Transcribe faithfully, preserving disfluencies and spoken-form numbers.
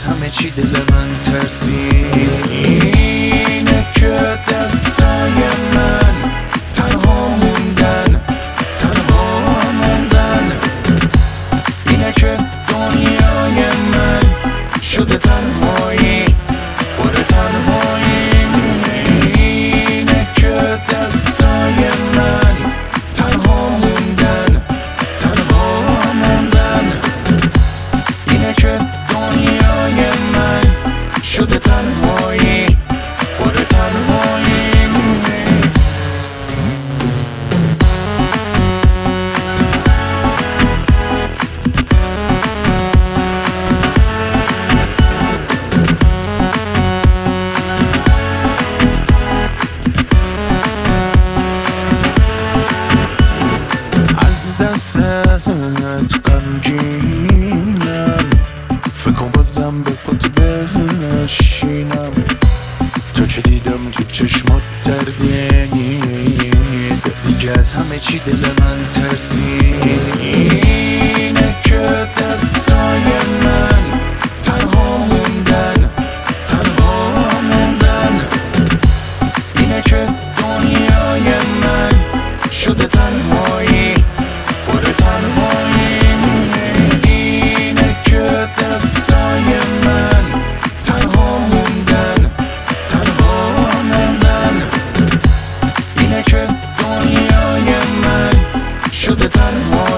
همه چی دل من ترسید. اینه که دستای من تنها موندن، تنها موندن. اینه که دنیای من شده تنهایی، پر تنهایی. اینه که دستای من تنها موندن، تنها موندن. اینه که دنیای من شده تنهایی، پر تنهایی. دستت غمگینم، فکر کن بازم به پات بشینم. تا که دیدم تو چشمات دردید، دیگه از همه چی دل من ترسید. اینه که دستای من تنها موندن، تنها موندن. اینه که دنیای من شده تنهایی، پر تنهایی. اینه که دستای من تنها موندن، تنها موندن. اینه که دنیای من شده تنهایی.